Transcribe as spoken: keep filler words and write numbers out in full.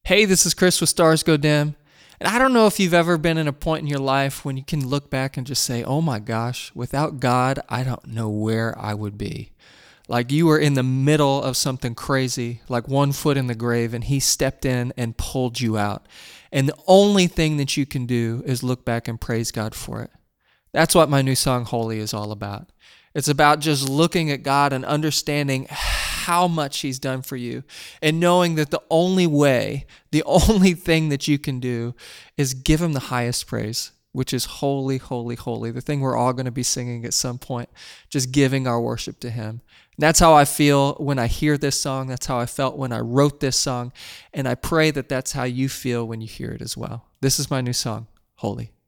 Hey, this is Chris with Stars Go Dim. And I don't know if you've ever been in a point in your life when you can look back and just say, oh my gosh, without God, I don't know where I would be. Like you were in the middle of something crazy, like one foot in the grave, and he stepped in and pulled you out. And the only thing that you can do is look back and praise God for it. That's what my new song, Holy, is all about. It's about just looking at God and understanding how much he's done for you and knowing that the only way, the only thing that you can do is give him the highest praise, which is holy, holy, holy, the thing we're all going to be singing at some point, just giving our worship to him. And that's how I feel when I hear this song. That's how I felt when I wrote this song. And I pray that that's how you feel when you hear it as well. This is my new song, Holy.